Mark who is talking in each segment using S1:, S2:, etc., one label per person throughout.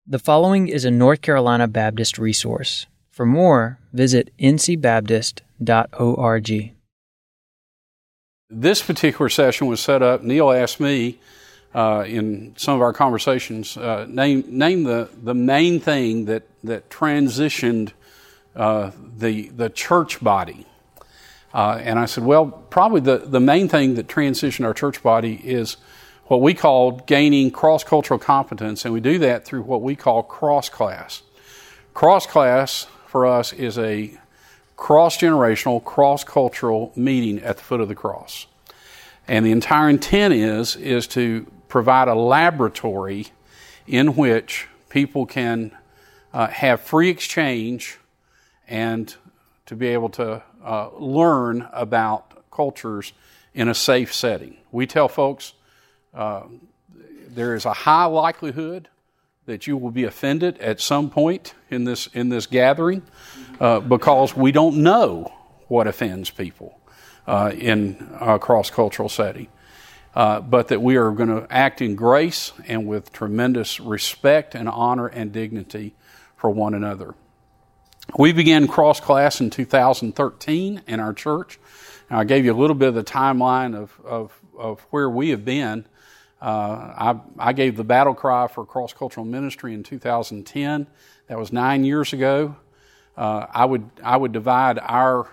S1: The following is a North Carolina Baptist resource. For more, visit ncbaptist.org.
S2: This particular session was set up. Neil asked me in some of our conversations, name the main thing that transitioned the church body. And I said, well, probably the main thing that transitioned our church body is what we call gaining cross-cultural competence, and we do that through what we call cross-class. Cross-class for us is a cross-generational, cross-cultural meeting at the foot of the cross. And the entire intent is to provide a laboratory in which people can have free exchange and to be able to learn about cultures in a safe setting. We tell folks there is a high likelihood that you will be offended at some point in this gathering because we don't know what offends people in a cross-cultural setting. But that we are going to act in grace and with tremendous respect and honor and dignity for one another. We began cross-class in 2013 in our church. Now, I gave you a little bit of the timeline of where we have been. I gave the battle cry for cross-cultural ministry in 2010. That was 9 years ago. I would divide our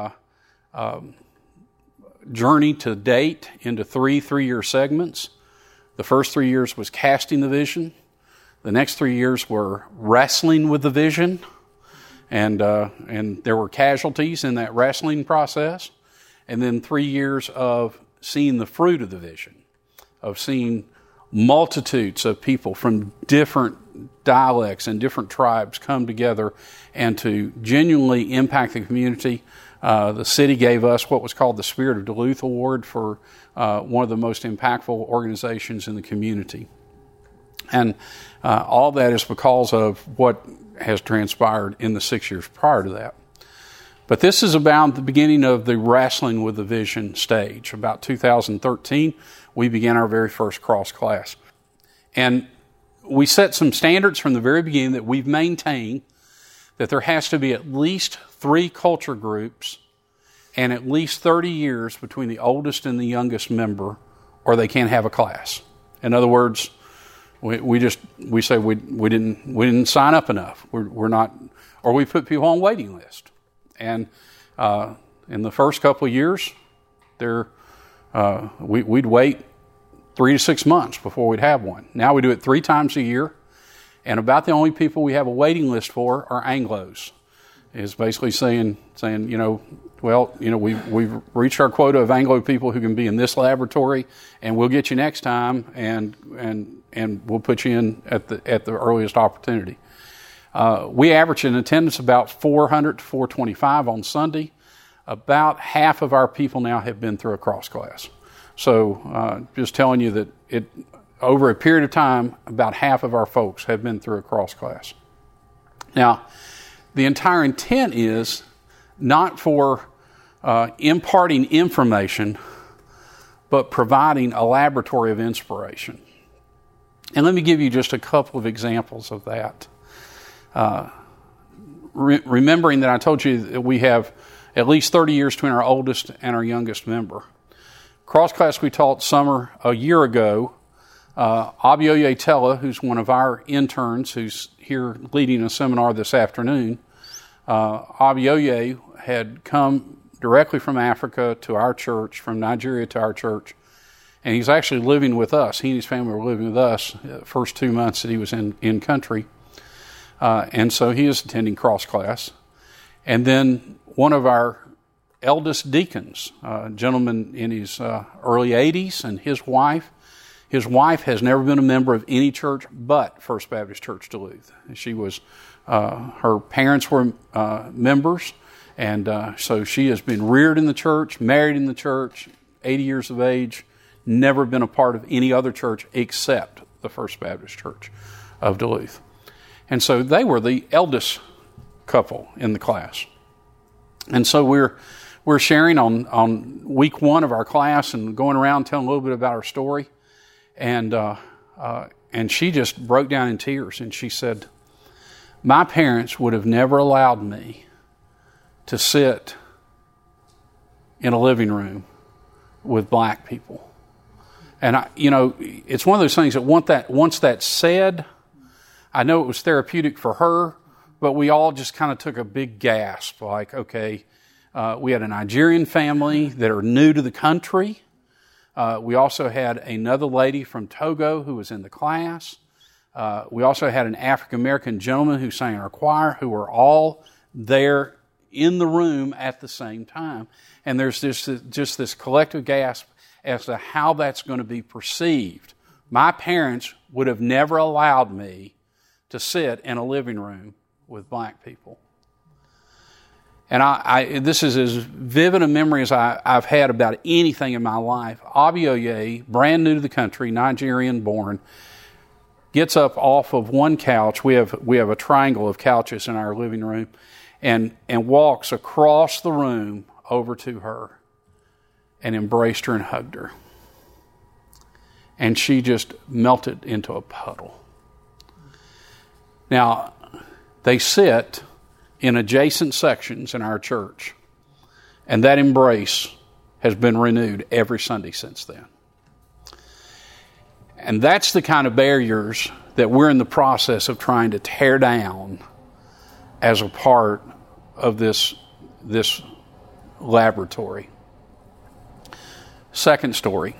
S2: journey to date into three-year segments. The first 3 years was casting the vision. The next 3 years were wrestling with the vision, and there were casualties in that wrestling process. And then 3 years of seeing the fruit of the vision, of seeing multitudes of people from different dialects and different tribes come together and to genuinely impact the community. The city gave us what was called the Spirit of Duluth Award for one of the most impactful organizations in the community. And all that is because of what has transpired in the 6 years prior to that. But this is about the beginning of the wrestling with the vision stage. About 2013, we began our very first cross class. And we set some standards from the very beginning that we've maintained, that there has to be at least 3 culture groups and at least 30 years between the oldest and the youngest member, or they can't have a class. In other words, we say we didn't sign up enough. We're not, or we put people on waiting list. And in the first couple of years, we'd wait 3 to 6 months before we'd have one. Now we do it 3 times a year, and about the only people we have a waiting list for are Anglos. Is basically saying, we've reached our quota of Anglo people who can be in this laboratory, and we'll get you next time, and we'll put you in at the earliest opportunity. We average in attendance about 400 to 425 on Sunday. About half of our people now have been through a cross class. So just telling you that over a period of time, about half of our folks have been through a cross class. Now, the entire intent is not for imparting information, but providing a laboratory of inspiration. And let me give you just a couple of examples of that. Remembering that I told you that we have at least 30 years between our oldest and our youngest member. Cross class we taught summer a year ago. Abioye Tella, who's one of our interns who's here leading a seminar this afternoon, Abioye had come directly from Africa to our church, from Nigeria to our church, and he's actually living with us. He and his family were living with us the first 2 months that he was in country. And so he is attending cross class. And then one of our eldest deacons, a gentleman in his early 80s, and his wife has never been a member of any church but First Baptist Church Duluth. She was, her parents were members, and so she has been reared in the church, married in the church, 80 years of age, never been a part of any other church except the First Baptist Church of Duluth. And so they were the eldest couple in the class. And so we're sharing on week 1 of our class and going around telling a little bit about our story. And And she just broke down in tears, and she said, my parents would have never allowed me to sit in a living room with black people. And it's one of those things that once that's said, I know it was therapeutic for her, but we all just kind of took a big gasp, like, okay, we had a Nigerian family that are new to the country. We also had another lady from Togo who was in the class. We also had an African-American gentleman who sang in our choir, who were all there in the room at the same time. And there's just this collective gasp as to how that's going to be perceived. My parents would have never allowed me to sit in a living room with black people. And this is as vivid a memory as I've had about anything in my life. Abioye, brand new to the country, Nigerian born, gets up off of one couch. We have a triangle of couches in our living room, and walks across the room over to her and embraced her and hugged her. And she just melted into a puddle. Now, they sit in adjacent sections in our church, and that embrace has been renewed every Sunday since then. And that's the kind of barriers that we're in the process of trying to tear down as a part of this laboratory. Second story.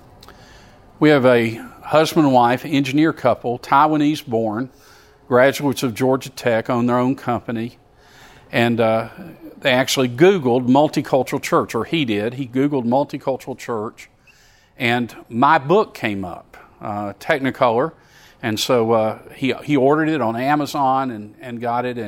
S2: We have a husband and wife, engineer couple, Taiwanese born, graduates of Georgia Tech, own their own company. And they actually Googled multicultural church, or he did. He Googled multicultural church, and my book came up, Technicolor. And so he ordered it on Amazon and got it,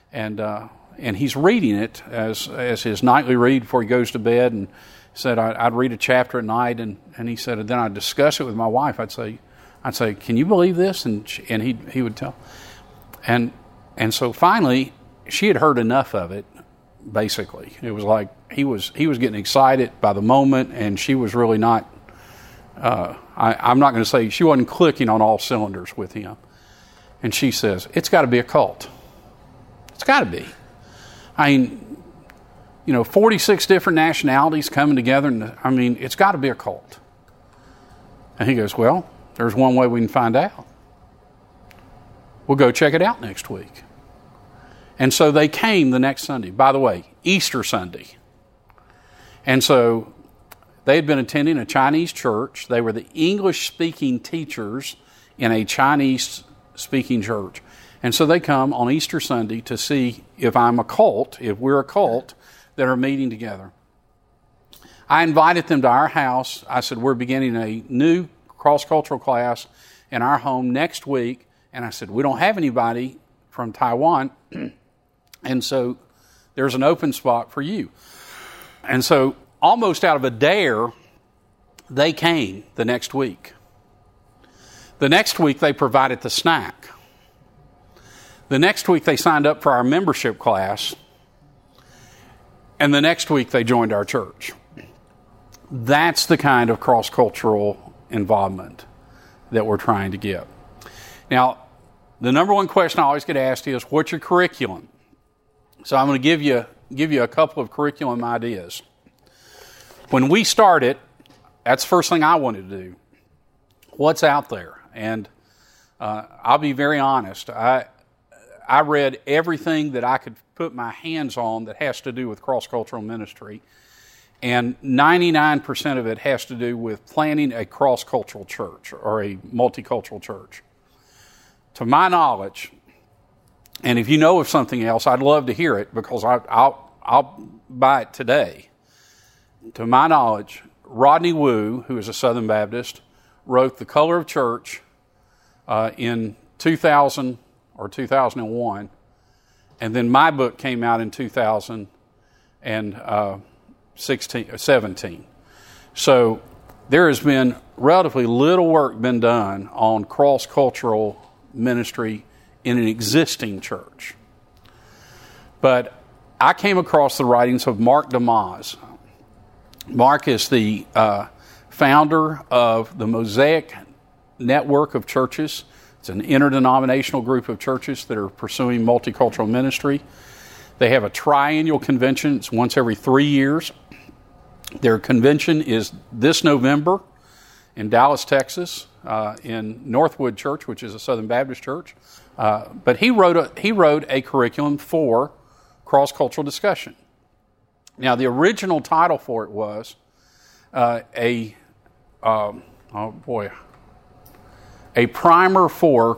S2: and he's reading it as his nightly read before he goes to bed. And said I'd read a chapter at night, and he said, and then I'd discuss it with my wife. I'd say, can you believe this? And he would tell. And so finally, she had heard enough of it. Basically, it was like he was getting excited by the moment, and she was really not. I'm not going to say she wasn't clicking on all cylinders with him. And she says, "It's got to be a cult. It's got to be. I mean, 46 different nationalities coming together, and it's got to be a cult." And he goes, "Well, there's one way we can find out. We'll go check it out next week." And so they came the next Sunday. By the way, Easter Sunday. And so they had been attending a Chinese church. They were the English-speaking teachers in a Chinese-speaking church. And so they come on Easter Sunday to see if we're a cult that are meeting together. I invited them to our house. I said, we're beginning a new cross-cultural class in our home next week. And I said, we don't have anybody from Taiwan, and so there's an open spot for you. And so almost out of a dare, they came the next week. The next week, they provided the snack. The next week, they signed up for our membership class. And the next week, they joined our church. That's the kind of cross-cultural involvement that we're trying to get. Now, the number one question I always get asked is, what's your curriculum? So I'm going to give you a couple of curriculum ideas. When we started, that's the first thing I wanted to do. What's out there? And I'll be very honest. I read everything that I could put my hands on that has to do with cross-cultural ministry. And 99% of it has to do with planning a cross-cultural church or a multicultural church. To my knowledge, and if you know of something else, I'd love to hear it because I'll buy it today. To my knowledge, Rodney Wu, who is a Southern Baptist, wrote The Color of Church in 2000 or 2001, and then my book came out in 2017. So there has been relatively little work been done on cross-cultural ministry in an existing church. But I came across the writings of Mark DeMoss. Mark is the founder of the Mosaic network of churches. It's an interdenominational group of churches that are pursuing multicultural ministry. They have a triennial convention. It's once every 3 years. Their convention is this November in Dallas, Texas, in Northwood Church, which is a Southern Baptist church. But he wrote a curriculum for cross-cultural discussion. Now, the original title for it was a primer for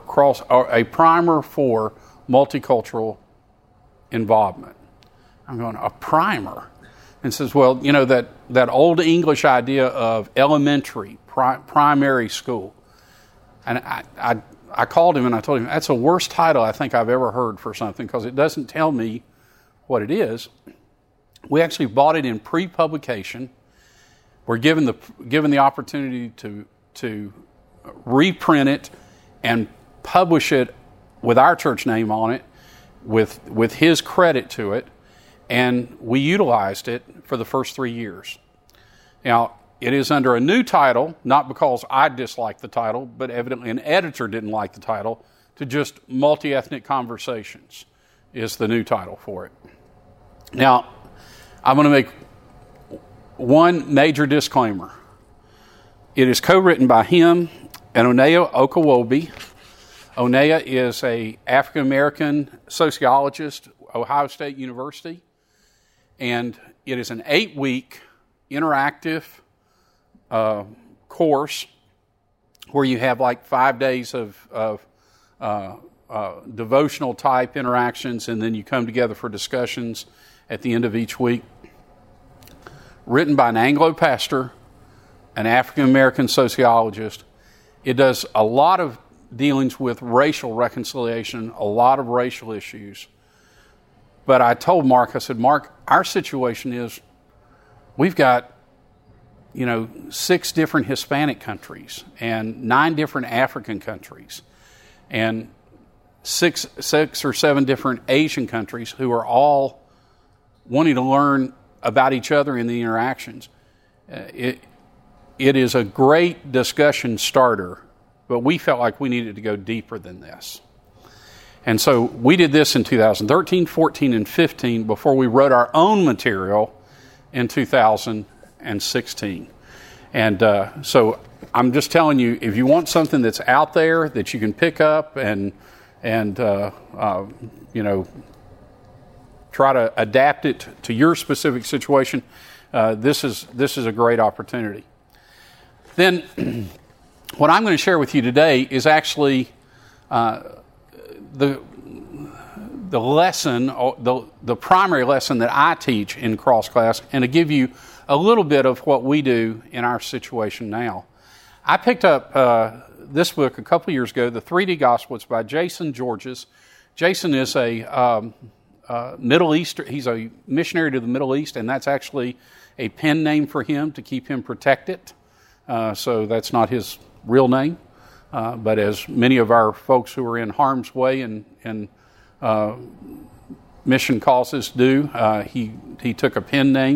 S2: multicultural involvement. I'm going, a primer, and says, well, you know, that old English idea of elementary, primary school, and I called him and I told him that's the worst title I think I've ever heard for something, because it doesn't tell me what it is. We actually bought it in pre-publication. We're given the opportunity to reprint it and publish it with our church name on it, with his credit to it, and we utilized it for the first 3 years. Now, it is under a new title, not because I disliked the title, but evidently an editor didn't like the title, to just Multi-Ethnic Conversations is the new title for it. Now, I'm going to make one major disclaimer. It is co-written by him and Onea Okawobi. Onea is an African-American sociologist, Ohio State University, and it is an 8-week interactive course where you have like 5 days of devotional type interactions, and then you come together for discussions at the end of each week. Written by an Anglo pastor, an African-American sociologist. It does a lot of dealings with racial reconciliation, a lot of racial issues. But I told Mark, I said, Mark, our situation is we've got, 6 different Hispanic countries and 9 different African countries and six or seven different Asian countries who are all wanting to learn about each other in the interactions. It is a great discussion starter, but we felt like we needed to go deeper than this. And so we did this in 2013, 14, and 15 before we wrote our own material in 2016. And so I'm just telling you, if you want something that's out there that you can pick up and try to adapt it to your specific situation, this is a great opportunity. Then what I'm going to share with you today is actually the lesson, the primary lesson that I teach in cross class, and to give you a little bit of what we do in our situation now. I picked up this book a couple years ago, The 3D Gospel. It's by Jason Georges. Jason is a Middle Eastern. He's a missionary to the Middle East, and that's actually a pen name for him to keep him protected. So that's not his real name. But as many of our folks who are in harm's way and mission causes do, he took a pen name.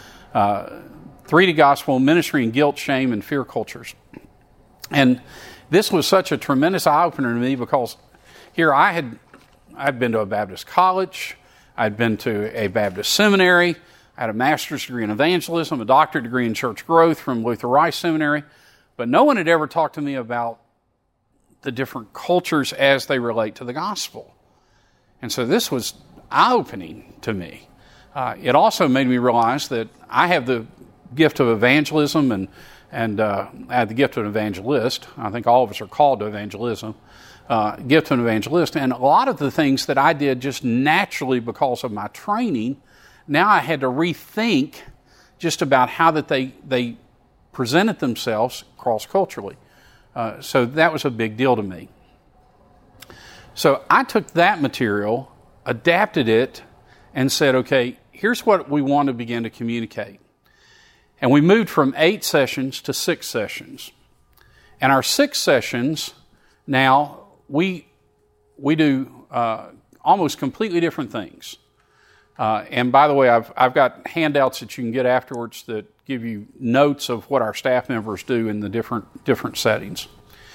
S2: 3D Gospel, Ministry in Guilt, Shame, and Fear Cultures. And this was such a tremendous eye-opener to me because here I'd been to a Baptist college, I'd been to a Baptist seminary, I had a master's degree in evangelism, a doctorate degree in church growth from Luther Rice Seminary, but no one had ever talked to me about the different cultures as they relate to the gospel. And so this was eye-opening to me. It also made me realize that I have the gift of evangelism and I have the gift of an evangelist. I think all of us are called to evangelism. Gift of an evangelist. And a lot of the things that I did just naturally because of my training, now I had to rethink just about how that they presented themselves cross-culturally. So that was a big deal to me. So I took that material, adapted it, and said, okay, here's what we want to begin to communicate. And we moved from 8 sessions to 6 sessions. And our 6 sessions, now, we do almost completely different things. And by the way, I've got handouts that you can get afterwards that give you notes of what our staff members do in the different settings.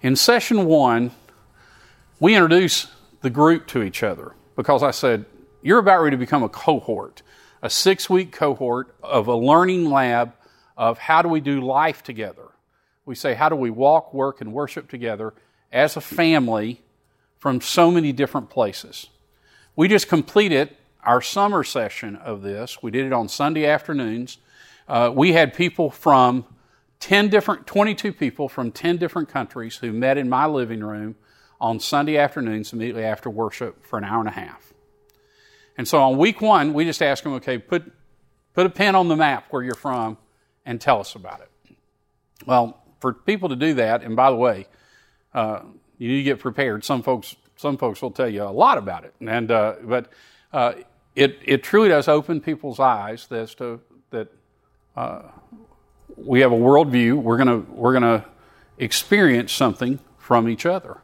S2: In session 1, we introduced the group to each other because I said, you're about ready to become a cohort, a 6-week cohort of a learning lab of how do we do life together. We say, how do we walk, work, and worship together as a family from so many different places. We just completed our summer session of this. We did it on Sunday afternoons. We had people from 22 people from 10 different countries who met in my living room on Sunday afternoons immediately after worship for an hour and a half. And so on week 1, we just asked them, okay, put a pin on the map where you're from and tell us about it. Well, for people to do that, and by the way, you need to get prepared. Some folks will tell you a lot about it, but it truly does open people's eyes as to that we have a worldview. We're gonna experience something from each other.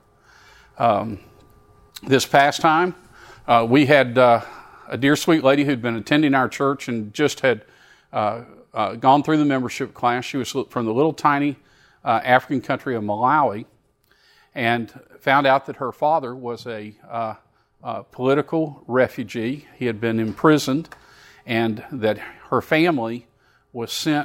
S2: This past time, we had a dear sweet lady who'd been attending our church and just had gone through the membership class. She was from the little tiny African country of Malawi, and found out that her father was a political refugee. He had been imprisoned, and that her family was sent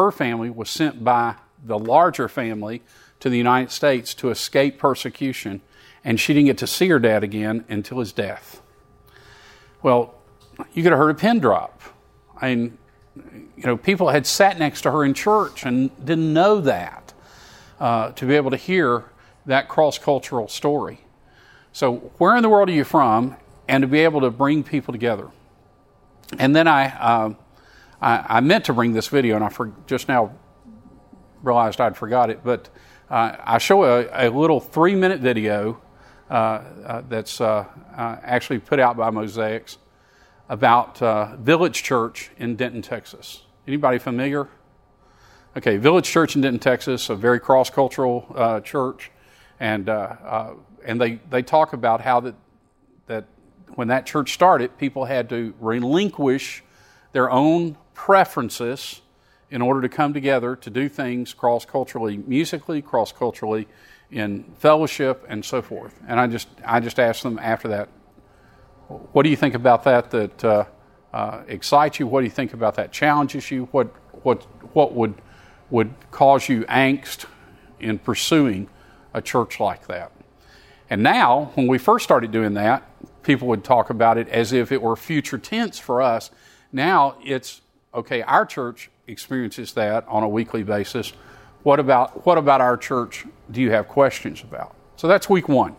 S2: by the larger family to the United States to escape persecution, and she didn't get to see her dad again until his death. Well, you could have heard a pin drop. I mean, people had sat next to her in church and didn't know that. To be able to hear that cross-cultural story. So where in the world are you from? And to be able to bring people together. And then I meant to bring this video, and I just now realized I'd forgot it, but I show a little 3-minute video that's actually put out by Mosaics about Village Church in Denton, Texas. Anybody familiar? Okay, Village Church in Denton, Texas, a very cross-cultural church, and they talk about how that when that church started, people had to relinquish their own preferences in order to come together to do things cross-culturally, musically, cross-culturally, in fellowship, and so forth. And I just asked them after that, what do you think about that excites you? What do you think about that challenges you? What would cause you angst in pursuing a church like that? And now, when we first started doing that, people would talk about it as if it were future tense for us. Now it's, okay, our church experiences that on a weekly basis. What about our church do you have questions about? So that's week 1.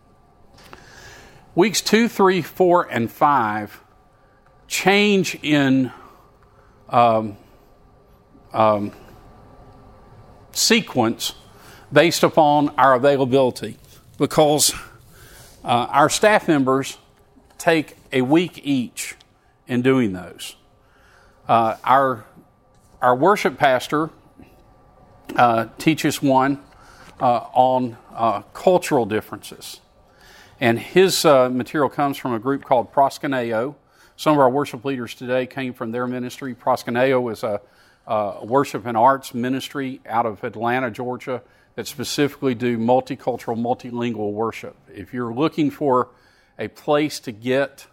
S2: Weeks 2, 3, 4, and 5 change in sequence based upon our availability, because our staff members take a week each in doing those. Our worship pastor teaches one on cultural differences, and his material comes from a group called Proskuneo. Some of our worship leaders today came from their ministry. Proskuneo is a worship and arts ministry out of Atlanta, Georgia, that specifically do multicultural, multilingual worship. If you're looking for a place to get,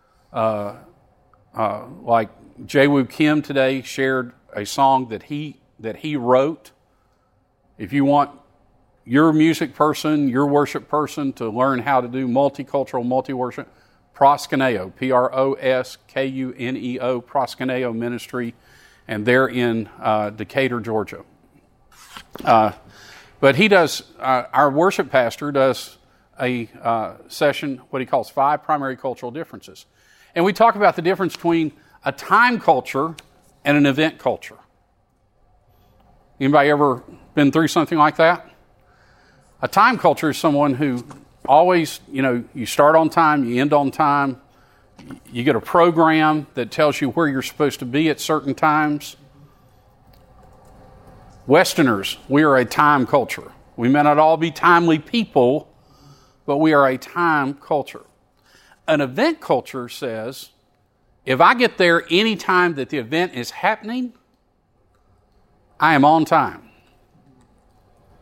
S2: like Jaewoo Kim today shared a song that he wrote. If you want your music person, your worship person to learn how to do multicultural, multi-worship, Proskuneo, Proskuneo, Proskuneo Ministry, and they're in Decatur, Georgia. But he does, our worship pastor does a session, what he calls 5 primary cultural differences. And we talk about the difference between a time culture and an event culture. Anybody ever been through something like that? A time culture is someone who always, you start on time, you end on time, you get a program that tells you where you're supposed to be at certain times. Westerners, we are a time culture. We may not all be timely people, but we are a time culture. An event culture says, if I get there any time that the event is happening, I am on time.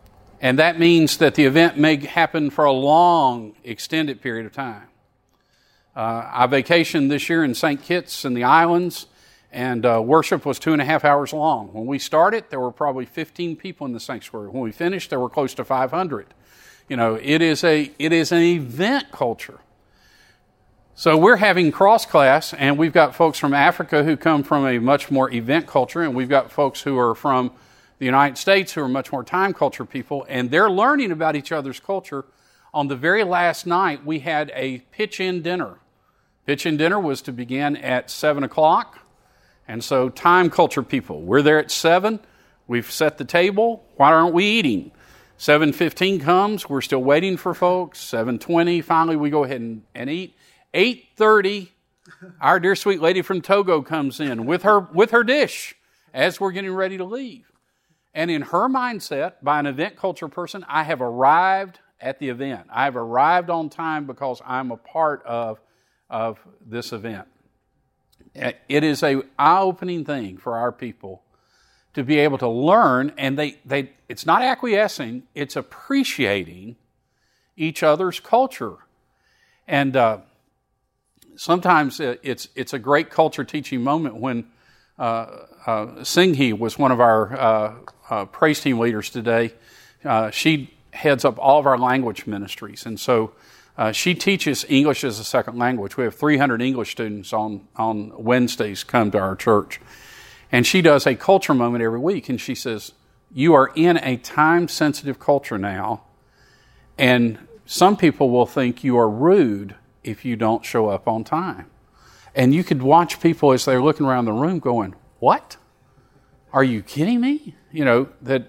S2: And that means that the event may happen for a long, extended period of time. I vacationed this year in St. Kitts in the islands, and worship was 2.5 hours long. When we started, there were probably 15 people in the sanctuary. When we finished, there were close to 500. You know, it is an event culture. So we're having cross class, and we've got folks from Africa who come from a much more event culture, and we've got folks who are from the United States who are much more time culture people, and they're learning about each other's culture. On the very last night, we had a pitch-in dinner. Pitch-in dinner was to begin at 7 o'clock. And so time culture people, we're there at 7. We've set the table. Why aren't we eating? 7:15 comes. We're still waiting for folks. 7:20, finally we go ahead and eat. 8:30, our dear sweet lady from Togo comes in with her dish as we're getting ready to leave. And in her mindset, by an event culture person, I have arrived at the event. I have arrived on time because I'm a part of this event. It is an eye-opening thing for our people to be able to learn, and it's not acquiescing, it's appreciating each other's culture. And sometimes it's a great culture teaching moment when Singhi was one of our praise team leaders today. She heads up all of our language ministries, and so she teaches English as a second language. We have 300 English students on Wednesdays come to our church. And she does a culture moment every week. And she says, you are in a time-sensitive culture now. And some people will think you are rude if you don't show up on time. And you could watch people as they're looking around the room going, what? Are you kidding me? You know,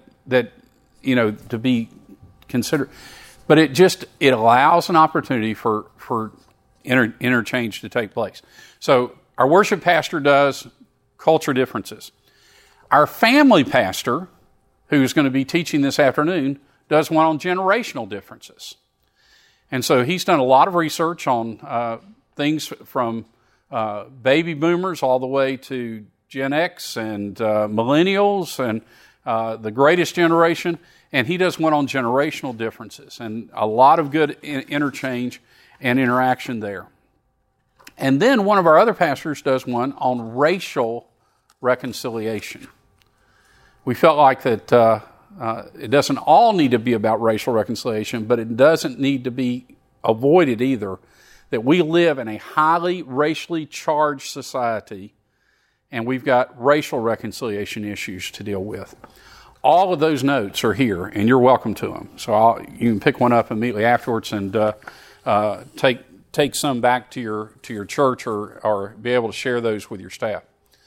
S2: to be considered. But it allows an opportunity for interchange to take place. So our worship pastor does culture differences. Our family pastor, who's going to be teaching this afternoon, does one on generational differences. And so he's done a lot of research on things from baby boomers all the way to Gen X and millennials and the greatest generation. And he does one on generational differences, and a lot of good interchange and interaction there. And then one of our other pastors does one on racial reconciliation. We felt like that it doesn't all need to be about racial reconciliation, but it doesn't need to be avoided either, that we live in a highly racially charged society, and we've got racial reconciliation issues to deal with. All of those notes are here, and you're welcome to them. So you can pick one up immediately afterwards and take some back to your church or be able to share those with your staff.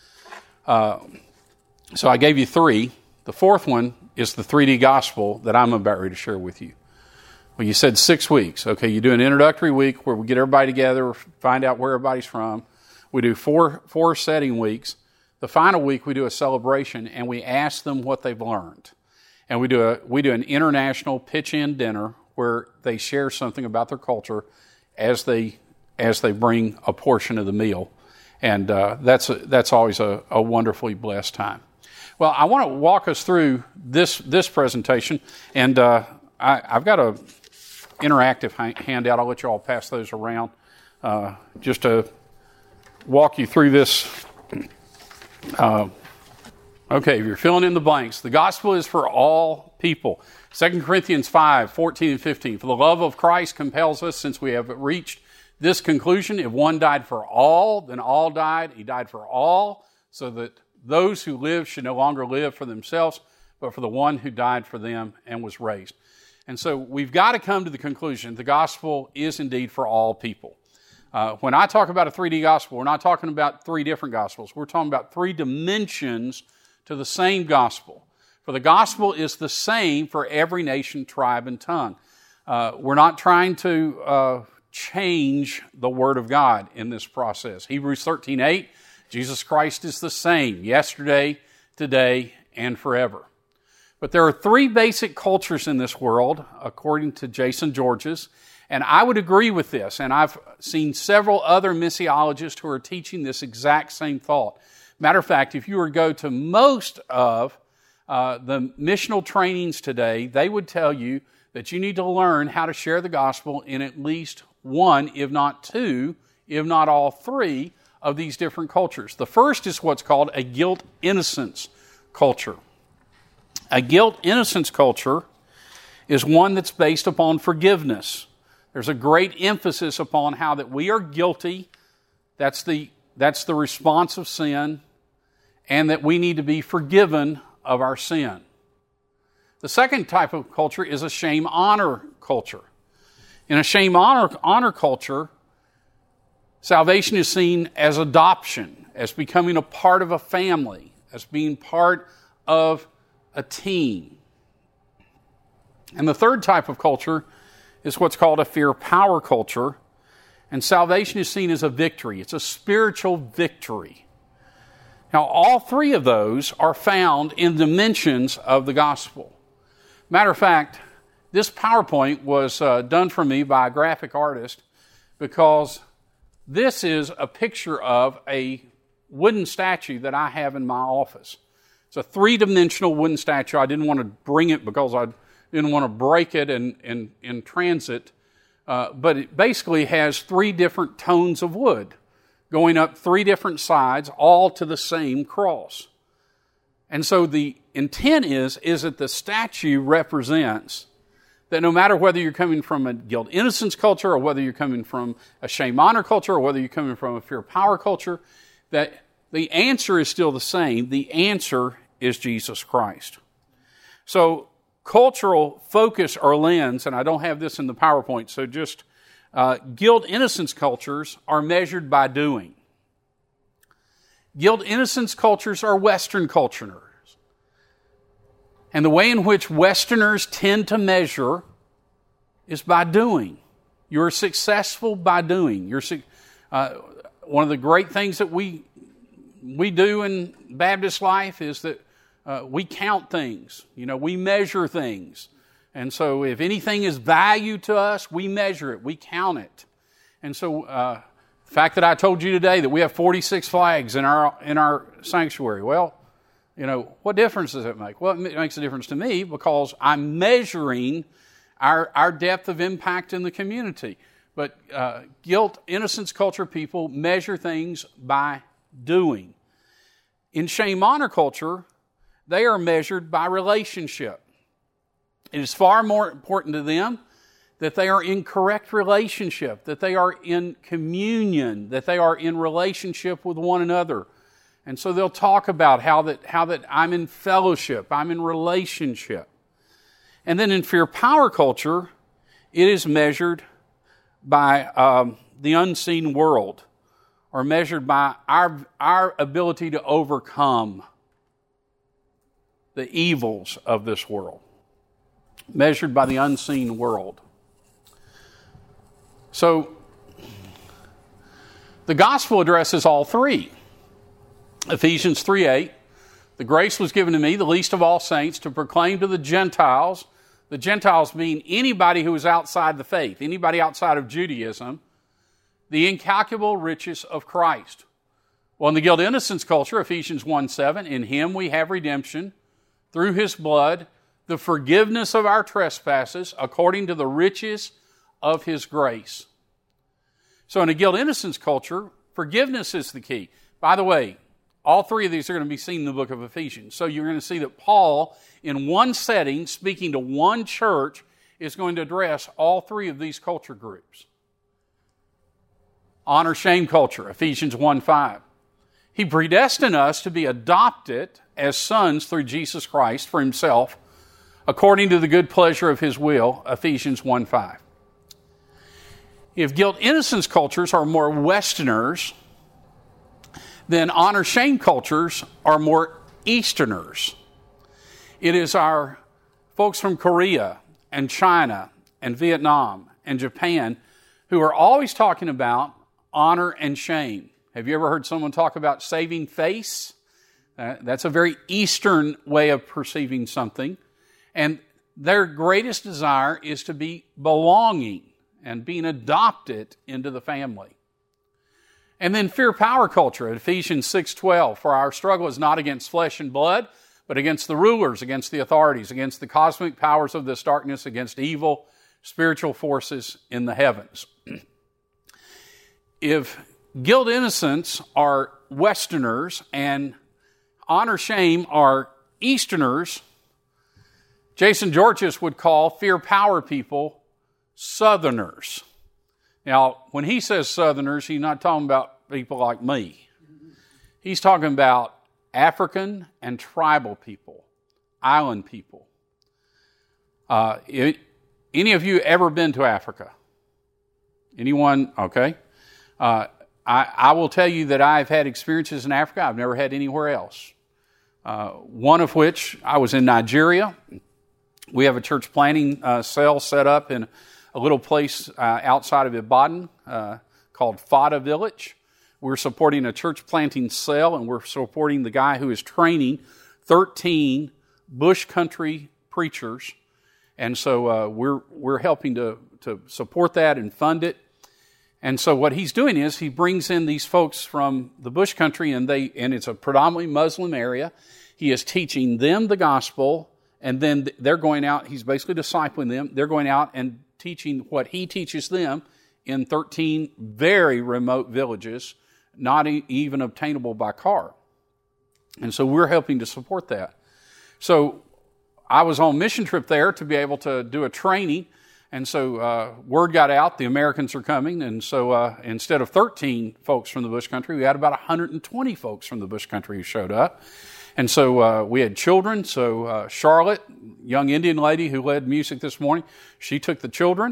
S2: So I gave you 3. The 4th one is the 3D gospel that I'm about ready to share with you. Well, you said 6 weeks. Okay, you do an introductory week where we get everybody together, find out where everybody's from. We do 4 setting weeks. The final week, we do a celebration, and we ask them what they've learned. And we do an international pitch-in dinner where they share something about their culture as they bring a portion of the meal. And that's always a wonderfully blessed time. Well, I want to walk us through this presentation, and I've got an interactive handout. I'll let you all pass those around just to walk you through this. Okay, if you're filling in the blanks, the gospel is for all people. 2 Corinthians 5:14 and 15. For the love of Christ compels us, since we have reached this conclusion, if one died for all, then all died. He died for all, so that those who live should no longer live for themselves, but for the one who died for them and was raised. And so we've got to come to the conclusion the gospel is indeed for all people. When I talk about a 3D gospel, we're not talking about 3 different gospels. We're talking about 3 dimensions to the same gospel. For the gospel is the same for every nation, tribe, and tongue. We're not trying to change the Word of God in this process. Hebrews 13:8, Jesus Christ is the same yesterday, today, and forever. But there are 3 basic cultures in this world, according to Jason Georges. And I would agree with this, and I've seen several other missiologists who are teaching this exact same thought. Matter of fact, if you were to go to most of the missional trainings today, they would tell you that you need to learn how to share the gospel in at least one, if not two, if not all three of these different cultures. The first is what's called a guilt-innocence culture. A guilt-innocence culture is one that's based upon forgiveness. There's a great emphasis upon how that we are guilty, that's the response of sin, and that we need to be forgiven of our sin. The second type of culture is a shame-honor culture. In a shame-honor culture, salvation is seen as adoption, as becoming a part of a family, as being part of a team. And the third type of culture is what's called a fear-power culture, and salvation is seen as a victory. It's a spiritual victory. Now, all three of those are found in dimensions of the gospel. Matter of fact, this PowerPoint was done for me by a graphic artist because this is a picture of a wooden statue that I have in my office. It's a three-dimensional wooden statue. I didn't want to bring it because I didn't want to break it in transit, but it basically has three different tones of wood going up three different sides, all to the same cross. And so the intent is that the statue represents that no matter whether you're coming from a guilt-innocence culture or whether you're coming from a shame-honor culture or whether you're coming from a fear-power culture, that the answer is still the same. The answer is Jesus Christ. So cultural focus or lens, and I don't have this in the PowerPoint, so just guilt-innocence cultures are measured by doing. Guilt-innocence cultures are Western cultures. And the way in which Westerners tend to measure is by doing. You're successful by doing. One of the great things that we do in Baptist life is that we count things. We measure things. And so if anything is value to us, we measure it, we count it. And so the fact that I told you today that we have 46 flags in our sanctuary, well, what difference does it make? Well, it makes a difference to me because I'm measuring our depth of impact in the community. But guilt-innocence culture people measure things by doing. In shame-honor culture, they are measured by relationship. It is far more important to them that they are in correct relationship, that they are in communion, that they are in relationship with one another. And so they'll talk about how that I'm in fellowship, I'm in relationship. And then in fear-power culture, it is measured by the unseen world, or measured by our ability to overcome the evils of this world. Measured by the unseen world. So, the gospel addresses all three. Ephesians 3:8, the grace was given to me, the least of all saints, to proclaim to the Gentiles mean anybody who is outside the faith, anybody outside of Judaism, the incalculable riches of Christ. Well, in the guilt-innocence culture, Ephesians 1:7, in Him we have redemption, through His blood, the forgiveness of our trespasses, according to the riches of His grace. So in a guilt-innocence culture, forgiveness is the key. By the way, all three of these are going to be seen in the book of Ephesians. So you're going to see that Paul, in one setting, speaking to one church, is going to address all three of these culture groups. Honor-shame culture, Ephesians 1:5. He predestined us to be adopted as sons through Jesus Christ for Himself, according to the good pleasure of His will, Ephesians 1:5. If guilt-innocence cultures are more Westerners, then honor-shame cultures are more Easterners. It is our folks from Korea and China and Vietnam and Japan who are always talking about honor and shame. Have you ever heard someone talk about saving face? That's a very Eastern way of perceiving something. And their greatest desire is to be belonging and being adopted into the family. And then fear-power culture, Ephesians 6:12, for our struggle is not against flesh and blood, but against the rulers, against the authorities, against the cosmic powers of this darkness, against evil spiritual forces in the heavens. If guilt innocence are Westerners and honor shame are Easterners, Jason Georges would call fear power people Southerners. Now, when he says Southerners, he's not talking about people like me. He's talking about African and tribal people, island people. Any of you ever been to Africa? Anyone? Okay. I will tell you that I've had experiences in Africa I've never had anywhere else. One of which, I was in Nigeria. We have a church planting cell set up in a little place outside of Ibadan called Fada Village. We're supporting a church planting cell, and we're supporting the guy who is training 13 bush country preachers. And so we're helping to support that and fund it. And so what he's doing is he brings in these folks from the bush country, and it's a predominantly Muslim area. He is teaching them the gospel, and then they're going out. He's basically discipling them. They're going out and teaching what he teaches them in 13 very remote villages, not even obtainable by car. And so we're helping to support that. So I was on mission trip there to be able to do a training. And so word got out, the Americans are coming. And so instead of 13 folks from the bush country, we had about 120 folks from the bush country who showed up. And so we had children. So Charlotte, young Indian lady who led music this morning, she took the children.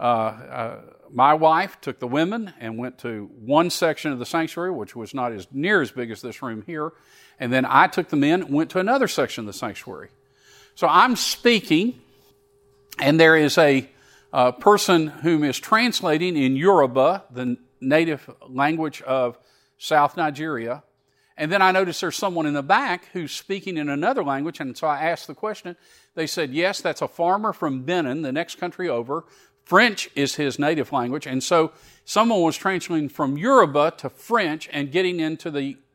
S2: My wife took the women and went to one section of the sanctuary, which was not as near as big as this room here. And then I took the men and went to another section of the sanctuary. So I'm speaking, and there is a person whom is translating in Yoruba, the native language of South Nigeria. And then I noticed there's someone in the back who's speaking in another language. And so I asked the question. They said, yes, that's a farmer from Benin, the next country over. French is his native language. And so someone was translating from Yoruba to French and getting into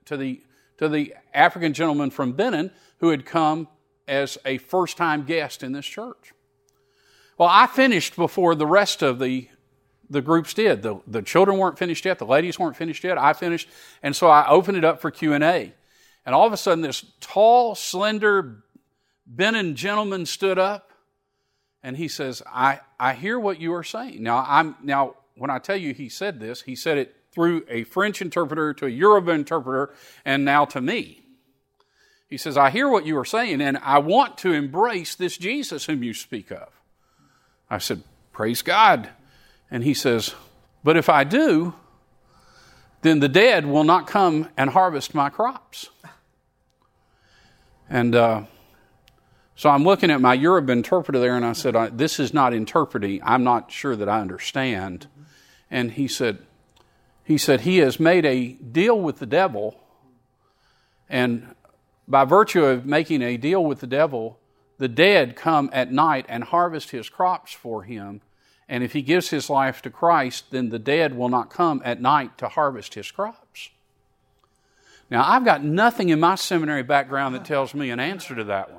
S2: the African gentleman from Benin who had come as a first-time guest in this church. Well, I finished before the rest of the groups did. The children weren't finished yet. The ladies weren't finished yet. I finished. And so I opened it up for Q&A. And all of a sudden, this tall, slender Benin gentleman stood up. And he says, I hear what you are saying. Now, when I tell you he said this, he said it through a French interpreter to a Yoruba interpreter and now to me. He says, I hear what you are saying, and I want to embrace this Jesus whom you speak of. I said, praise God. And he says, but if I do, then the dead will not come and harvest my crops. And so I'm looking at my Yoruba interpreter there, and I said, this is not interpreting. I'm not sure that I understand. And he said, he has made a deal with the devil, and by virtue of making a deal with the devil, the dead come at night and harvest his crops for him. And if he gives his life to Christ, then the dead will not come at night to harvest his crops. Now, I've got nothing in my seminary background that tells me an answer to that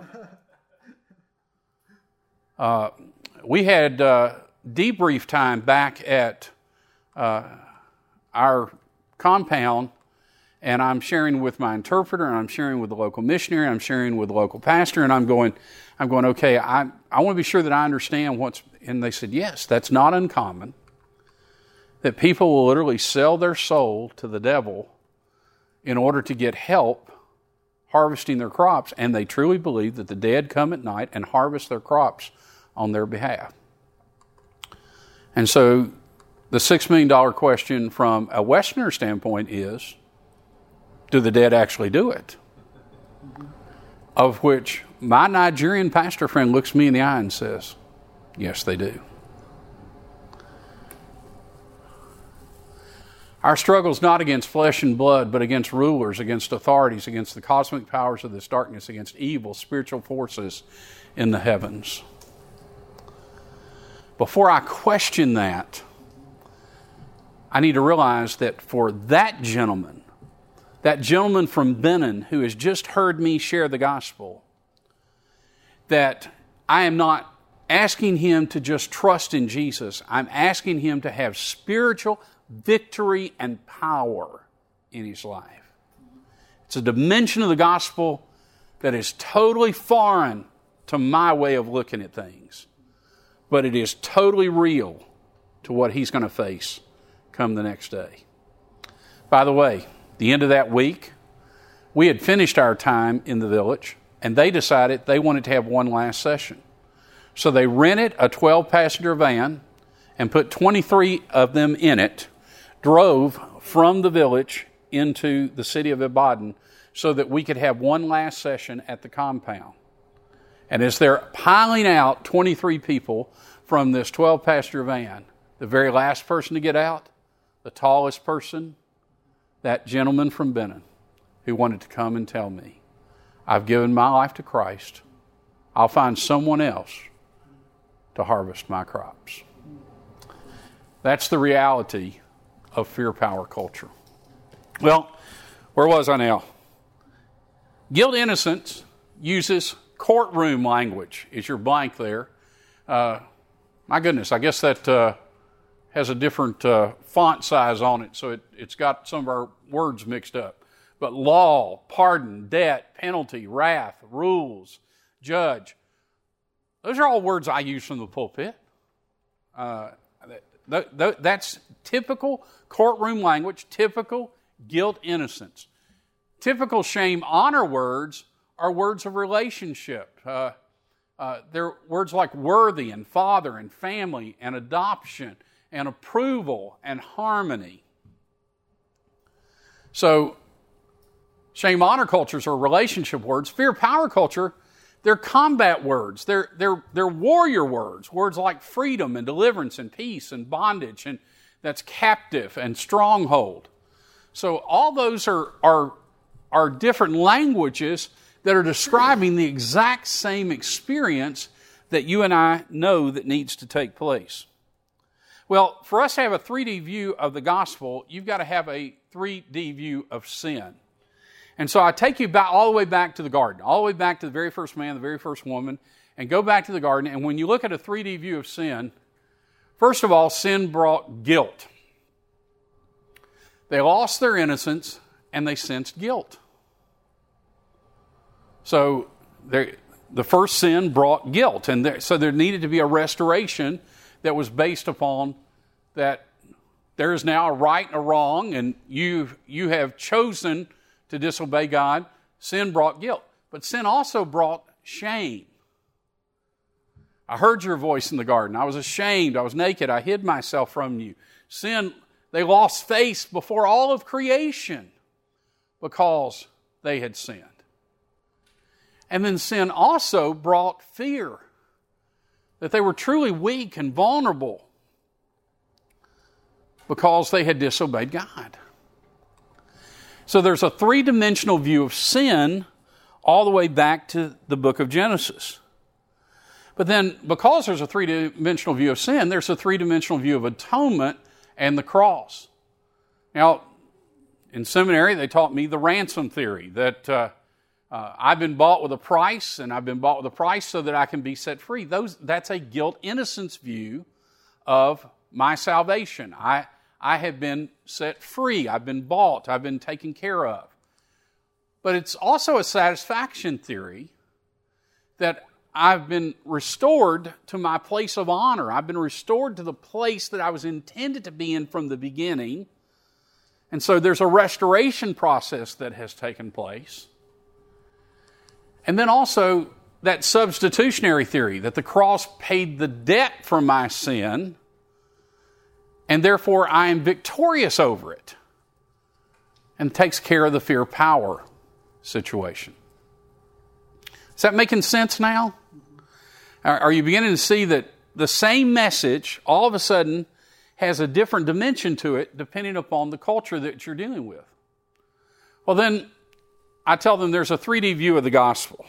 S2: one. We had debrief time back at our compound, and I'm sharing with my interpreter, and I'm sharing with the local missionary, and I'm sharing with the local pastor, and I'm going, okay, I want to be sure that I understand what's, and they said, yes, that's not uncommon, that people will literally sell their soul to the devil in order to get help harvesting their crops, and they truly believe that the dead come at night and harvest their crops on their behalf. And so the $6 million question from a Westerner standpoint is, do the dead actually do it? Of which my Nigerian pastor friend looks me in the eye and says, yes, they do. Our struggle is not against flesh and blood, but against rulers, against authorities, against the cosmic powers of this darkness, against evil spiritual forces in the heavens. Before I question that, I need to realize that for that gentleman from Benin who has just heard me share the gospel, that I am not asking him to just trust in Jesus. I'm asking him to have spiritual victory and power in his life. It's a dimension of the gospel that is totally foreign to my way of looking at things. But it is totally real to what he's going to face come the next day. By the way, the end of that week, we had finished our time in the village, and they decided they wanted to have one last session. So they rented a 12-passenger van and put 23 of them in it, drove from the village into the city of Ibadan so that we could have one last session at the compound. And as they're piling out 23 people from this 12-passenger van, the very last person to get out, the tallest person, that gentleman from Benin who wanted to come and tell me, I've given my life to Christ. I'll find someone else to harvest my crops. That's the reality of fear-power culture. Well, where was I now? Guilt innocence uses courtroom language. Is your blank there? My goodness, I guess that has a different font size on it, so it's got some of our words mixed up. But law, pardon, debt, penalty, wrath, rules, judge, those are all words I use from the pulpit. That's typical courtroom language, typical guilt innocence. Typical shame honor words are words of relationship. They're words like worthy and father and family and adoption and approval and harmony. So, shame honor cultures are relationship words. Fear power culture, they're combat words. They're warrior words. Words like freedom and deliverance and peace and bondage, and that's captive and stronghold. So all those are different languages that are describing the exact same experience that you and I know that needs to take place. Well, for us to have a 3D view of the gospel, you've got to have a 3D view of sin. And so I take you back all the way back to the garden, all the way back to the very first man, the very first woman, and go back to the garden. And when you look at a 3D view of sin, first of all, sin brought guilt. They lost their innocence and they sensed guilt. So the first sin brought guilt. And so there needed to be a restoration that was based upon that there is now a right and a wrong, and you have chosen to disobey God. Sin brought guilt. But sin also brought shame. I heard your voice in the garden. I was ashamed. I was naked. I hid myself from you. Sin, they lost face before all of creation because they had sinned. And then sin also brought fear, that they were truly weak and vulnerable because they had disobeyed God. So there's a three-dimensional view of sin all the way back to the book of Genesis. But then, because there's a three-dimensional view of sin, there's a three-dimensional view of atonement and the cross. Now, in seminary, they taught me the ransom theory, that I've been bought with a price, and I've been bought with a price so that I can be set free. That's a guilt innocence view of my salvation. I have been set free. I've been bought. I've been taken care of. But it's also a satisfaction theory that I've been restored to my place of honor. I've been restored to the place that I was intended to be in from the beginning. And so there's a restoration process that has taken place. And then also that substitutionary theory, that the cross paid the debt for my sin, and therefore I am victorious over it, and takes care of the fear power situation. Is that making sense now? Are you beginning to see that the same message all of a sudden has a different dimension to it depending upon the culture that you're dealing with? Well, then I tell them there's a 3D view of the gospel.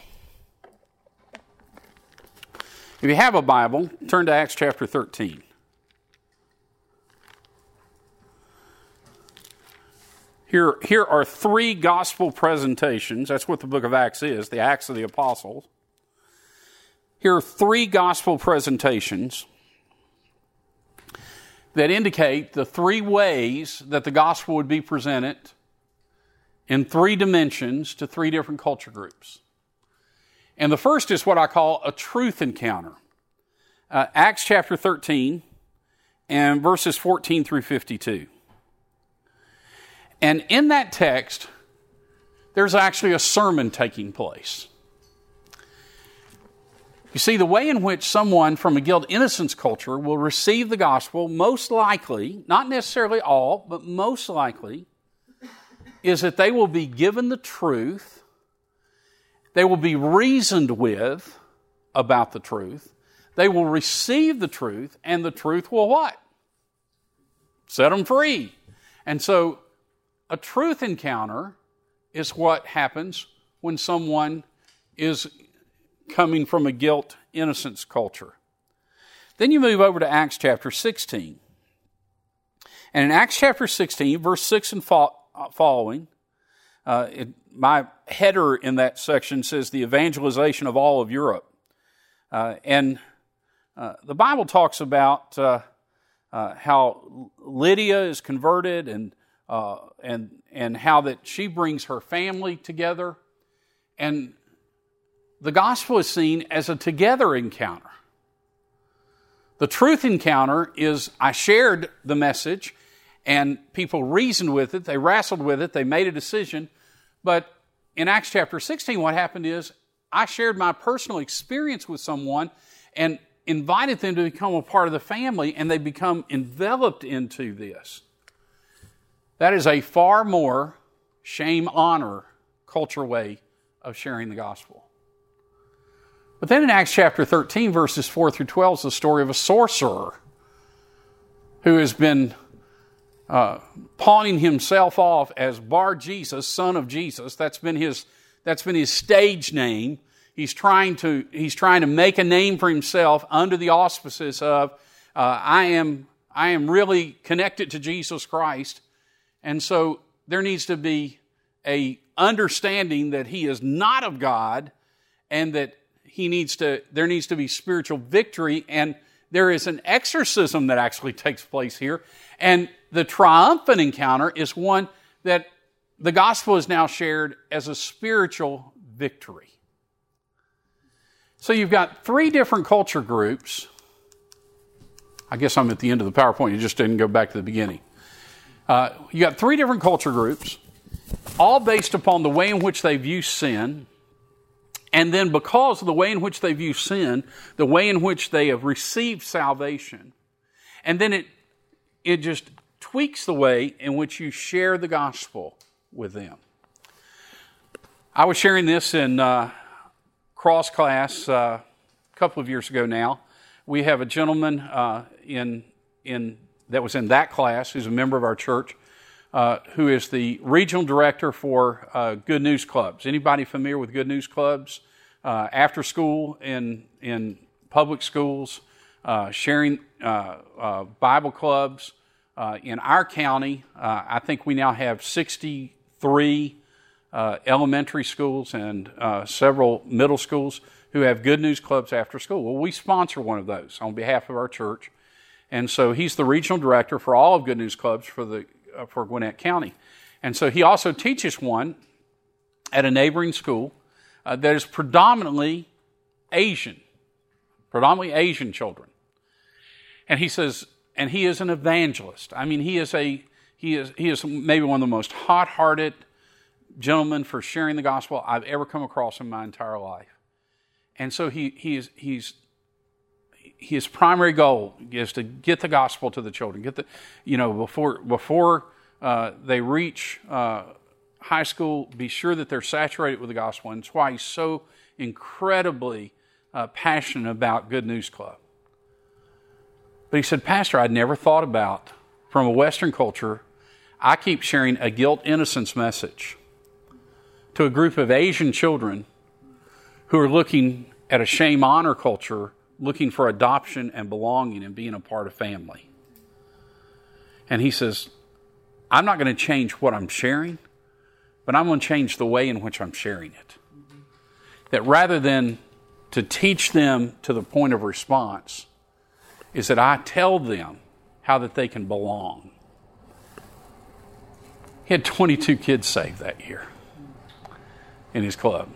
S2: If you have a Bible, turn to Acts chapter 13. Here are three gospel presentations. That's what the book of Acts is, the Acts of the Apostles. Here are 3 gospel presentations that indicate the 3 ways that the gospel would be presented in 3 dimensions to 3 different culture groups. And the first is what I call a truth encounter. Acts chapter 13 and verses 14 through 52. And in that text, there's actually a sermon taking place. You see, the way in which someone from a guilt innocence culture will receive the gospel, most likely, not necessarily all, but most likely, is that they will be given the truth, they will be reasoned with about the truth, they will receive the truth, and the truth will what? Set them free. And so, a truth encounter is what happens when someone is coming from a guilt innocence culture. Then you move over to Acts chapter 16. And in Acts chapter 16, verse 6 and following, my header in that section says the evangelization of all of Europe. And the Bible talks about how Lydia is converted and how that she brings her family together. And the gospel is seen as a together encounter. The truth encounter is I shared the message and people reasoned with it, they wrestled with it, they made a decision. But in Acts chapter 16, what happened is I shared my personal experience with someone and invited them to become a part of the family, and they become enveloped into this. That is a far more shame-honor culture way of sharing the gospel. But then in Acts chapter 13, verses 4 through 12 is the story of a sorcerer who has been pawning himself off as Bar Jesus, son of Jesus. That's been his stage name. He's trying to make a name for himself under the auspices of I am really connected to Jesus Christ. And so there needs to be a understanding that he is not of God, and that there needs to be spiritual victory, and there is an exorcism that actually takes place here. And the triumphant encounter is one that the gospel is now shared as a spiritual victory. So you've got 3 different culture groups. I guess I'm at the end of the PowerPoint. You just didn't go back to the beginning. You got 3 different culture groups, all based upon the way in which they view sin. And then because of the way in which they view sin, the way in which they have received salvation, and then it just tweaks the way in which you share the gospel with them. I was sharing this in cross class a couple of years ago now. We have a gentleman that was in that class, who's a member of our church, who is the regional director for Good News Clubs. Anybody familiar with Good News Clubs? After school in public schools, sharing Bible clubs. In our county, I think we now have 63 elementary schools and several middle schools who have Good News Clubs after school. Well, we sponsor one of those on behalf of our church. And so he's the regional director for all of Good News Clubs for Gwinnett County. And so he also teaches one at a neighboring school that is predominantly Asian children. And he says, and he is an evangelist. I mean, he is maybe one of the most hot-hearted gentlemen for sharing the gospel I've ever come across in my entire life. And so his primary goal is to get the gospel to the children. Before they reach high school, be sure that they're saturated with the gospel. And that's why he's so incredibly passionate about Good News Club. But he said, Pastor, I'd never thought about, from a Western culture, I keep sharing a guilt innocence message to a group of Asian children who are looking at a shame honor culture, looking for adoption and belonging and being a part of family. And he says, I'm not going to change what I'm sharing, but I'm going to change the way in which I'm sharing it. That rather than to teach them to the point of response is that I tell them how that they can belong. He had 22 kids saved that year in his club.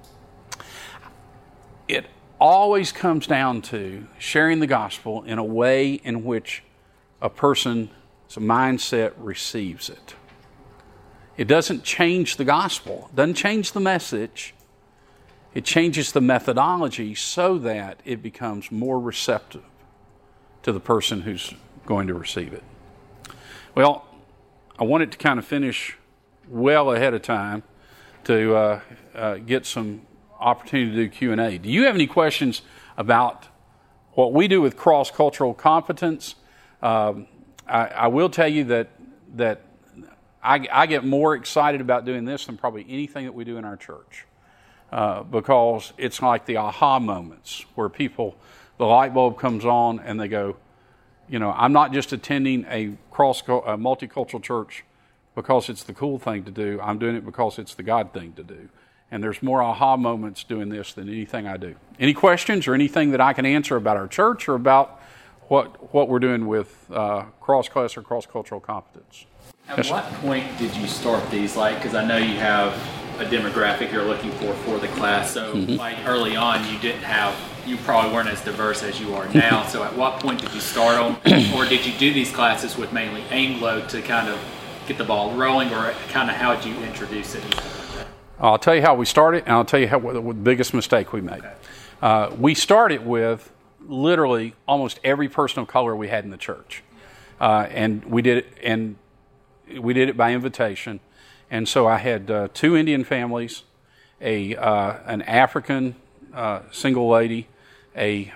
S2: It always comes down to sharing the gospel in a way in which a person's mindset receives it. It doesn't change the gospel. It doesn't change the message. It changes the methodology so that it becomes more receptive to the person who's going to receive it. Well, I wanted to kind of finish well ahead of time to get some opportunity to do Q&A. Do you have any questions about what we do with cross-cultural competence? I will tell you that I get more excited about doing this than probably anything that we do in our church because it's like the aha moments where people, the light bulb comes on and they go, you know, I'm not just attending a multicultural church because it's the cool thing to do. I'm doing it because it's the God thing to do. And there's more aha moments doing this than anything I do. Any questions or anything that I can answer about our church or about what we're doing with cross-class or cross-cultural competence?
S3: At what point did you start these? Like, because I know you have a demographic you're looking for the class. So, like early on, you probably weren't as diverse as you are now. So, at what point did you start them, or did you do these classes with mainly Anglo to kind of get the ball rolling, or kind of how did you introduce it?
S2: I'll tell you how we started, and I'll tell you what the biggest mistake we made. Okay. We started with literally almost every person of color we had in the church, and we did it by invitation. And so I had 2 Indian families, an African single lady, a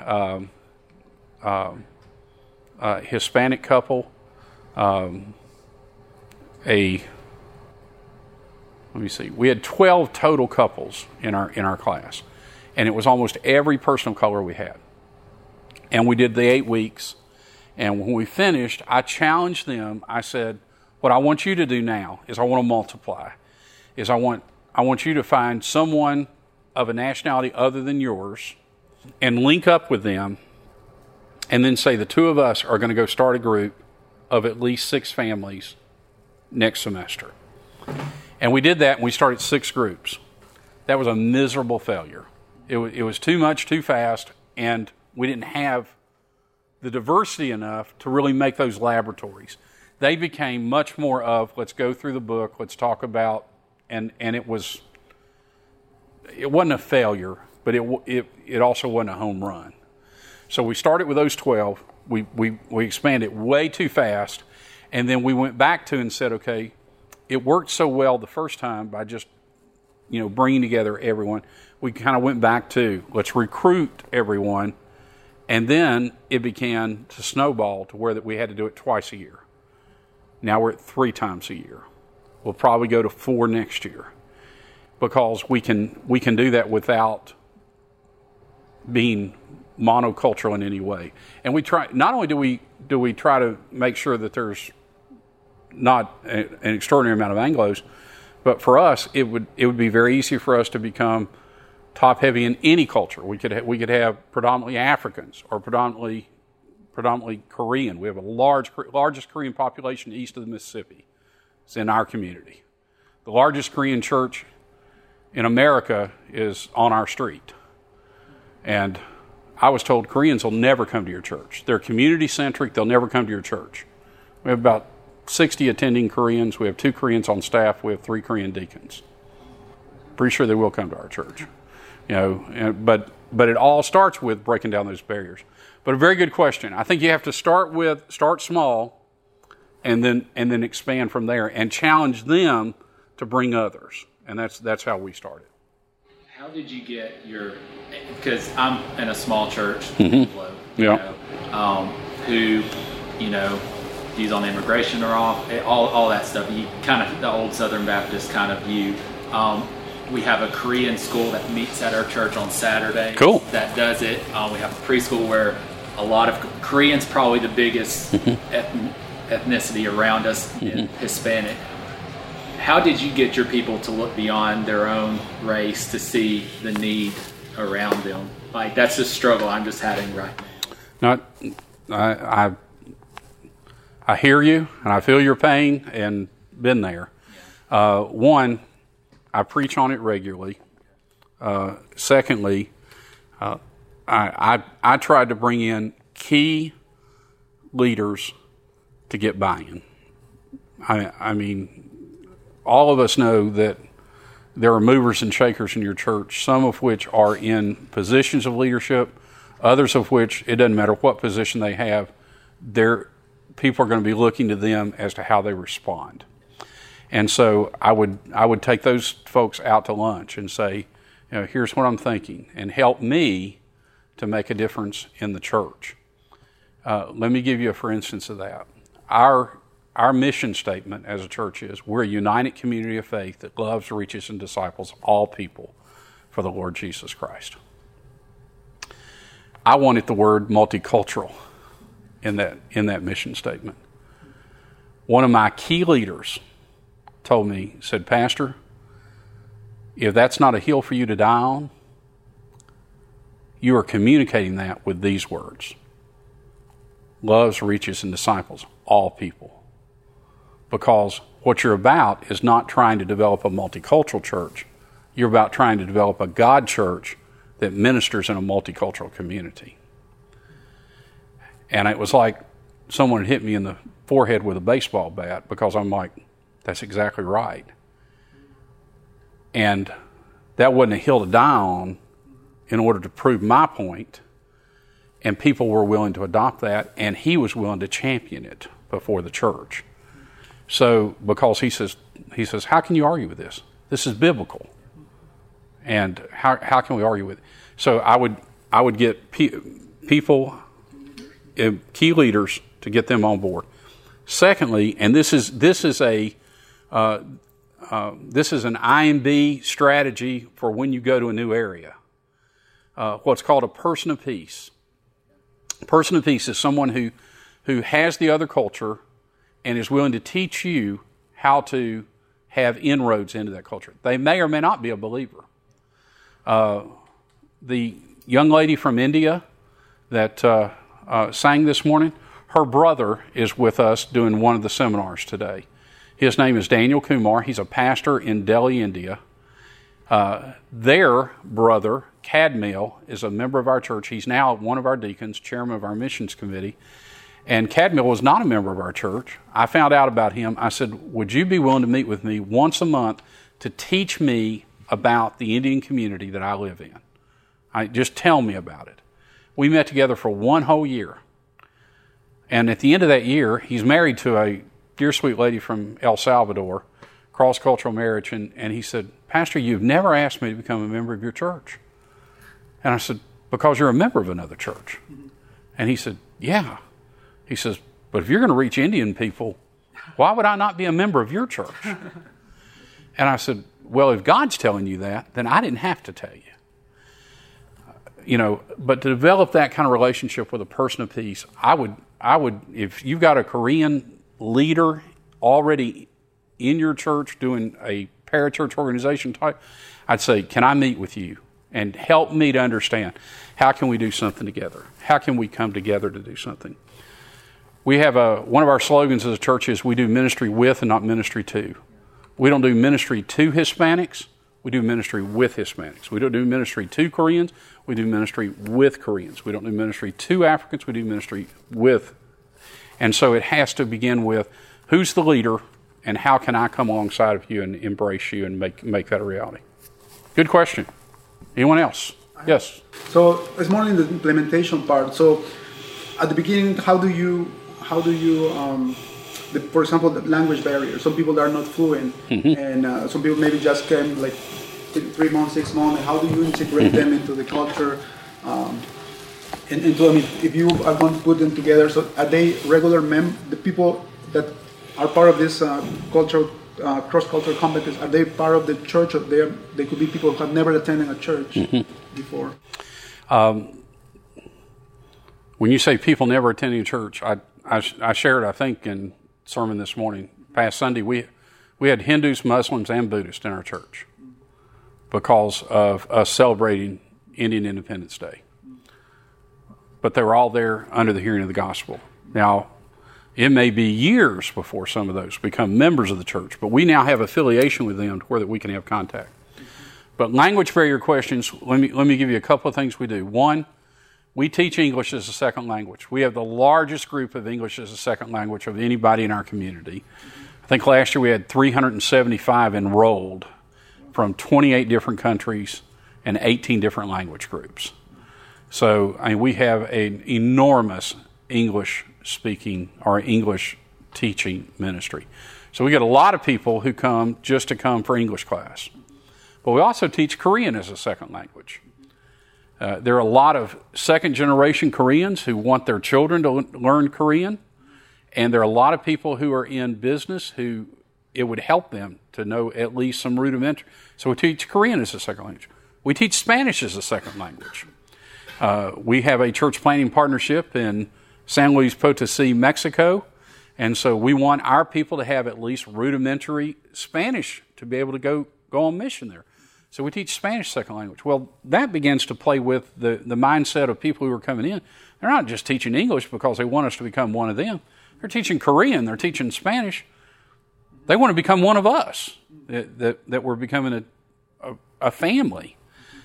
S2: Hispanic couple, let me see. We had 12 total couples in our class, and it was almost every person of color we had. And we did the 8 weeks, and when we finished, I challenged them. I said, what I want you to do now is I want to multiply. I want you to find someone of a nationality other than yours and link up with them, and then say the 2 of us are going to go start a group of at least 6 families next semester. And we did that, and we started 6 groups. That was a miserable failure. It was too much, too fast, and we didn't have the diversity enough to really make those laboratories. They became much more of, let's go through the book, let's talk about, and it wasn't a failure, but it also wasn't a home run. So we started with those 12. We expanded way too fast, and then we went back to and said, okay, it worked so well the first time by just, bringing together everyone. We kind of went back to, let's recruit everyone, and then it began to snowball to where that we had to do it twice a year. Now we're at 3 times a year. We'll probably go to 4 next year because we can do that without being monocultural in any way. And we try. Not only do we try to make sure that there's not an extraordinary amount of Anglos, but for us it would be very easy for us to become top heavy in any culture. We could have predominantly Africans or predominantly Korean. We have a largest Korean population east of the Mississippi. It's in our community. The largest Korean church in America is on our street. And I was told Koreans will never come to your church. They're community-centric. They'll never come to your church. We have about 60 attending Koreans. We have 2 Koreans on staff. We have 3 Korean deacons. Pretty sure they will come to our church. But it all starts with breaking down those barriers. But a very good question. I think you have to start small and then expand from there and challenge them to bring others. And that's how we started.
S3: How did you get because I'm in a small church, who, views on immigration are off, all that stuff. You kind of, the old Southern Baptist kind of view. We have a Korean school that meets at our church on Saturday.
S2: Cool.
S3: That does it. We have a preschool where a lot of Koreans, probably the biggest ethnicity around us, and Hispanic. How did you get your people to look beyond their own race to see the need around them? Like, that's the struggle I'm just having right now.
S2: I hear you, and I feel your pain, and been there. One, I preach on it regularly. Secondly, I tried to bring in key leaders to get buy-in. I mean, all of us know that there are movers and shakers in your church, some of which are in positions of leadership, others of which, it doesn't matter what position they have, people are going to be looking to them as to how they respond. And so I would take those folks out to lunch and say, here's what I'm thinking, and help me to make a difference in the church. Let me give you a for instance of that. Our mission statement as a church is, we're a united community of faith that loves, reaches, and disciples all people for the Lord Jesus Christ. I wanted the word multicultural in that mission statement. One of my key leaders told me, said, Pastor, if that's not a hill for you to die on, you are communicating that with these words. Loves, reaches, and disciples all people. Because what you're about is not trying to develop a multicultural church. You're about trying to develop a God church that ministers in a multicultural community. And it was like someone had hit me in the forehead with a baseball bat, because I'm like, that's exactly right. And that wasn't a hill to die on in order to prove my point. And people were willing to adopt that, and he was willing to champion it before the church. So, because he says, how can you argue with this? This is biblical. And how can we argue with it? So I would get people, key leaders, to get them on board. Secondly, and this is an IMB strategy for when you go to a new area. What's called a person of peace. A person of peace is someone who has the other culture and is willing to teach you how to have inroads into that culture. They may or may not be a believer. The young lady from India that sang this morning, her brother is with us doing one of the seminars today. His name is Daniel Kumar. He's a pastor in Delhi, India. Their brother, Cadmiel, is a member of our church. He's now one of our deacons, chairman of our missions committee. And Cadmiel was not a member of our church. I found out about him. I said, would you be willing to meet with me once a month to teach me about the Indian community that I live in? Just tell me about it. We met together for one whole year. And at the end of that year, he's married to a dear sweet lady from El Salvador, cross-cultural marriage, and he said, Pastor, you've never asked me to become a member of your church. And I said, because you're a member of another church. And he said, yeah. He says, but if you're going to reach Indian people, why would I not be a member of your church? And I said, well, if God's telling you that, then I didn't have to tell you. But to develop that kind of relationship with a person of peace, I would, if you've got a Korean leader already in your church doing a parachurch organization type, I'd say, can I meet with you and help me to understand, how can we do something together? How can we come together to do something? We have one of our slogans as a church is, we do ministry with and not ministry to. We don't do ministry to Hispanics. We do ministry with Hispanics. We don't do ministry to Koreans. We do ministry with Koreans. We don't do ministry to Africans. We do ministry with. And so it has to begin with, who's the leader and how can I come alongside of you and embrace you and make that a reality? Good question. Anyone else? Yes.
S4: So it's more in the implementation part. So at the beginning, how do you for example, the language barrier. Some people are not fluent, and some people maybe just came like 3 months, 6 months. How do you integrate them into the culture? If you are going to put them together, so are they regular the people that are part of this cultural cross-cultural competence? Are they part of the church? Or they could be people who have never attended a church before.
S2: When you say people never attending church, I shared, I think, in sermon this morning, past Sunday, we had Hindus, Muslims, and Buddhists in our church because of us celebrating Indian Independence Day. but they were all there under the hearing of the gospel. Now, it may be years before some of those become members of the church, but we now have affiliation with them to where that we can have contact. But language barrier questions, let me give you a couple of things we do. One, we teach English as a second language. We have the largest group of English as a second language of anybody in our community. I think last year we had 375 enrolled from 28 different countries and 18 different language groups. So we have an enormous English speaking or English teaching ministry. So we get a lot of people who come just to come for English class. But we also teach Korean as a second language. There are a lot of second-generation Koreans who want their children to learn Korean, and there are a lot of people who are in business who it would help them to know at least some rudimentary. So we teach Korean as a second language. We teach Spanish as a second language. We have a church planting partnership in San Luis Potosí, Mexico, and so we want our people to have at least rudimentary Spanish to be able to go on mission there. So we teach Spanish second language. Well, that begins to play with the mindset of people who are coming in. They're not just teaching English because they want us to become one of them. They're teaching Korean. They're teaching Spanish. They want to become one of us, that we're becoming a family.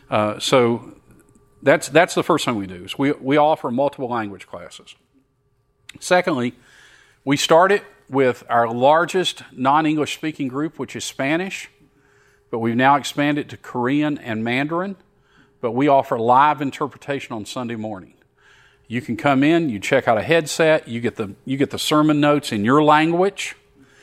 S2: So that's the first thing we do, is we offer multiple language classes. Secondly, we started with our largest non-English speaking group, which is Spanish, but we've now expanded to Korean and Mandarin, but we offer live interpretation on Sunday morning. You can come in, you check out a headset, you get the sermon notes in your language,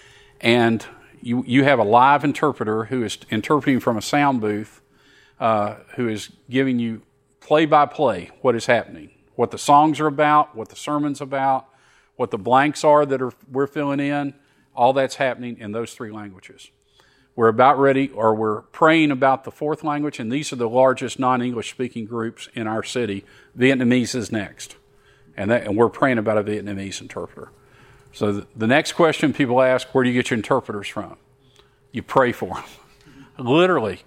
S2: and you have a live interpreter who is interpreting from a sound booth, who is giving you play-by-play what is happening, what the songs are about, what the sermon's about, what the blanks are that we're filling in. All that's happening in those three languages. We're we're praying about the fourth language, and these are the largest non-English speaking groups in our city. Vietnamese is next, and we're praying about a Vietnamese interpreter. So the next question people ask, where do you get your interpreters from? You pray for them. Literally.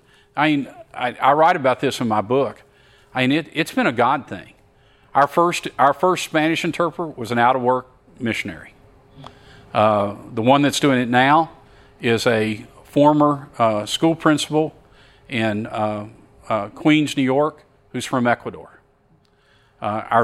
S2: I write about this in my book. It's been a God thing. Our first Spanish interpreter was an out-of-work missionary. The one that's doing it now is a former school principal in Queens, New York, who's from Ecuador. Our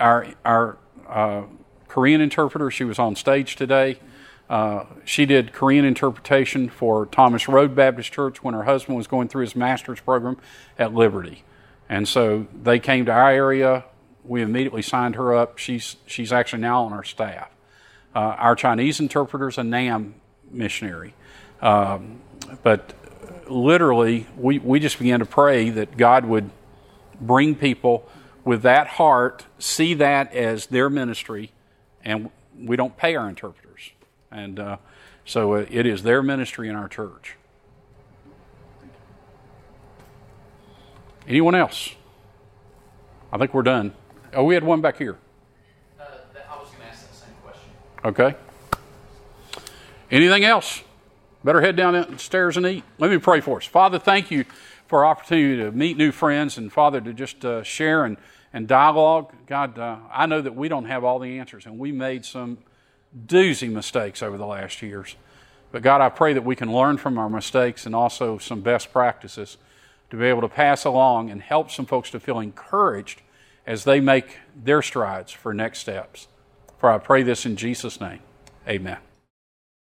S2: Korean interpreter, she was on stage today. She did Korean interpretation for Thomas Road Baptist Church when her husband was going through his master's program at Liberty. And so they came to our area. We immediately signed her up. She's actually now on our staff. Our Chinese interpreter's a NAM missionary. But literally, we just began to pray that God would bring people with that heart, see that as their ministry, and we don't pay our interpreters. And so it is their ministry in our church. Anyone else? I think we're done. Oh, we had one back here.
S5: I was going to ask that same question.
S2: Okay. Anything else? Better head down the stairs and eat. Let me pray for us. Father, thank you for our opportunity to meet new friends, and Father, to just share and dialogue. God, I know that we don't have all the answers, and we made some doozy mistakes over the last years. But God, I pray that we can learn from our mistakes and also some best practices to be able to pass along and help some folks to feel encouraged as they make their strides for next steps. For I pray this in Jesus' name. Amen.